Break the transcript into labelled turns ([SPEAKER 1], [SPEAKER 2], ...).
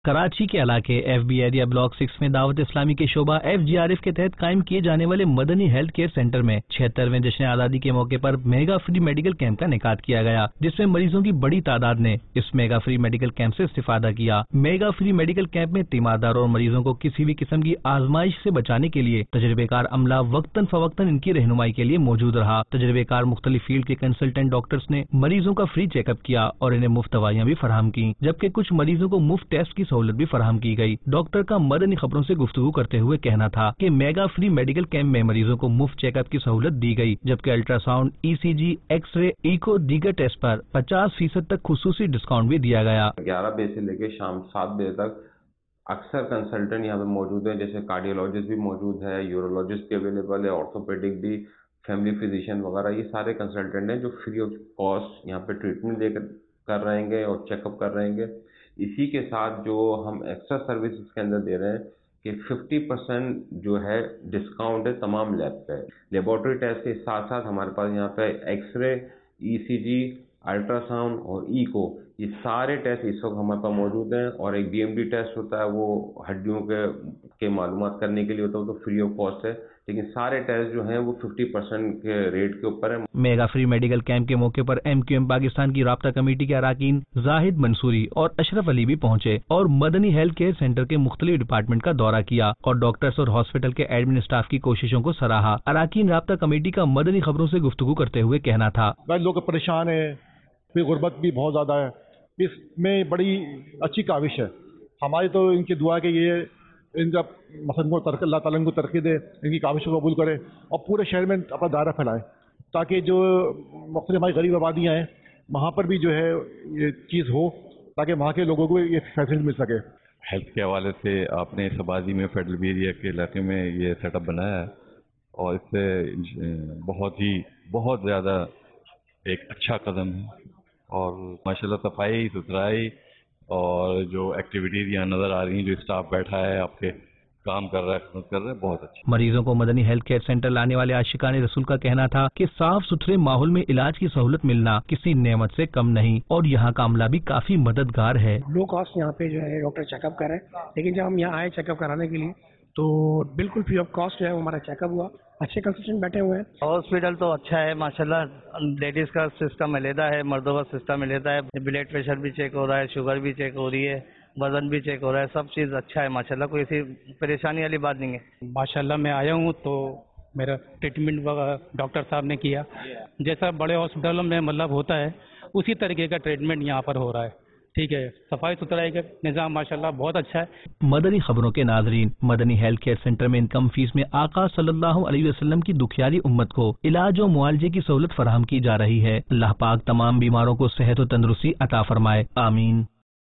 [SPEAKER 1] کراچی کے علاقے FB area block 6 میں دعوت اسلامی کے شعبہ FGRF کے تحت قائم کیے جانے والے مدنی ہیلتھ کیئر سینٹر میں 76ویں جشن آزادی کے موقع پر میگا فری میڈیکل کیمپ کا انعقاد کیا گیا، جس میں مریضوں کی بڑی تعداد نے اس میگا فری میڈیکل کیمپ سے استفادہ کیا۔ میگا فری میڈیکل کیمپ میں تیمارداروں اور مریضوں کو کسی بھی قسم کی آزمائش سے بچانے کے لیے تجربے کار عملہ وقتاً فوقتاً ان کی رہنمائی کے لیے موجود رہا۔ تجربے کار مختلف فیلڈ کے کنسلٹنٹ ڈاکٹرز نے مریضوں کا فری چیک اپ کیا اور انہیں مفت دوائیاں بھی فراہم کی، جبکہ کچھ مریضوں کو مفت ٹیسٹ کی سہولت بھی فراہم کی گئی۔ ڈاکٹر کا مدنی خبروں سے گفتگو کرتے ہوئے کہنا تھا کہ میگا فری میڈیکل کیمپ میں مریضوں کو مفت چیک اپ کی سہولت دی گئی، جبکہ ultrasound, ECG، x ray, echo دیگر ٹیسٹ پر 50% تک خصوصی ڈسکاؤنٹ بھی دیا گیا۔
[SPEAKER 2] 11 بجے سے لے کے شام 7 بجے تک اکثر کنسلٹنٹ یہاں پہ موجود ہیں، جیسے کارڈیولوجسٹ بھی موجود ہے، یورولوجسٹ بھی اویلیبل ہے، آرتھوپیڈک بھی، فیملی فزیشین وغیرہ، یہ سارے کنسلٹنٹ ہیں جو فری آف کاسٹ یہاں پہ ٹریٹمنٹ دے کر رہیں گے اور چیک اپ کر رہیں گے۔ اسی کے ساتھ جو ہم ایکسٹرا سروسز کے اندر دے رہے ہیں کہ 50% جو ہے ڈسکاؤنٹ ہے تمام لیب پہ۔ لیبارٹری ٹیسٹ کے ساتھ ساتھ ہمارے پاس یہاں پہ x ray, ECG، ultrasound اور ایکو، یہ سارے ٹیسٹ اس وقت ہمارے پاس موجود ہیں، اور ایک BMD ٹیسٹ ہوتا ہے، وہ ہڈیوں کے معلومات کرنے کے لیے ہوتا ہے، وہ تو فری آف کاسٹ ہے، لیکن سارے ٹیسٹ جو ہیں وہ 50% کے ریٹ کے اوپر ہیں۔
[SPEAKER 1] میگا فری میڈیکل کیمپ کے موقع پر MQM پاکستان کی رابطہ کمیٹی کے اراکین زاہد منصوری اور اشرف علی بھی پہنچے اور مدنی ہیلتھ کیئر سینٹر کے مختلف ڈپارٹمنٹ کا دورہ کیا اور ڈاکٹرز اور ہاسپٹل کے ایڈمن اسٹاف کی کوششوں کو سراہا۔ اراکین رابطہ کمیٹی کا مدنی خبروں سے گفتگو کرتے ہوئے کہنا تھا،
[SPEAKER 3] لوگ پریشان ہیں، غربت بھی بہت زیادہ ہے، اس میں بڑی اچھی کاوش ہے ہماری، تو ان کی دعا کہ یہ ان کا مسلم کو اللہ تعالیٰ ان کو ترقی دے، ان کی کاوش کو قبول کرے اور پورے شہر میں اپنا دائرہ پھیلائے، تاکہ جو مختلف ہماری غریب آبادیاں ہیں وہاں پر بھی جو ہے یہ چیز ہو، تاکہ وہاں کے لوگوں کو یہ فیسلٹی مل سکے۔
[SPEAKER 4] ہیلتھ کے حوالے سے آپ نے اس آبادی میں فیڈرل ایریا کے علاقے میں یہ سیٹ اپ بنایا ہے، اور اس سے بہت زیادہ ایک اچھا قدم ہے، اور ماشاءاللہ صفائی ستھرائی اور جو ایکٹیویٹیز یہاں نظر آ رہی ہیں، جو اسٹاف بیٹھا ہے آپ کے کام کر رہا ہے، خدمت کر رہا ہے، بہت اچھی۔
[SPEAKER 1] مریضوں کو مدنی ہیلتھ کیئر سینٹر لانے والے عاشقان رسول کا کہنا تھا کہ صاف ستھرے ماحول میں علاج کی سہولت ملنا کسی نعمت سے کم نہیں، اور یہاں کا عملہ بھی کافی مددگار ہے۔
[SPEAKER 5] لو کاسٹ یہاں پہ جو ہے ڈاکٹر چیک اپ کر رہے ہیں، لیکن جب ہم یہاں آئے چیک اپ کرانے کے لیے تو بالکل فری آف کاسٹ جو ہے ہمارا چیک اپ ہوا، اچھے کنسلٹنٹ بیٹھے ہوئے ہیں۔
[SPEAKER 6] ہاسپٹل تو اچھا ہے ماشاءاللہ، لیڈیز کا سسٹم علیحدہ ہے، مردوں کا سسٹم علیحدہ ہے، بلڈ پریشر بھی چیک ہو رہا ہے، شوگر بھی چیک ہو رہی ہے، وزن بھی چیک ہو رہا ہے، سب چیز اچھا ہے ماشاءاللہ، کوئی ایسی پریشانی والی بات نہیں ہے۔
[SPEAKER 7] ماشاءاللہ میں آیا ہوں تو میرا ٹریٹمنٹ ڈاکٹر صاحب نے کیا، جیسا بڑے ہاسپٹلوں میں مطلب ہوتا ہے اسی طریقے کا ٹریٹمنٹ یہاں پر ہو رہا ہے، ٹھیک ہے، صفائی ستھرائی کا نظام ماشاءاللہ بہت اچھا ہے۔
[SPEAKER 1] مدنی خبروں کے ناظرین، مدنی ہیلتھ کیئر سینٹر میں انکم فیس میں آقا صلی اللہ علیہ وسلم کی دکھیاری امت کو علاج و معالجے کی سہولت فراہم کی جا رہی ہے۔ اللہ پاک تمام بیماروں کو صحت و تندرستی عطا فرمائے، آمین۔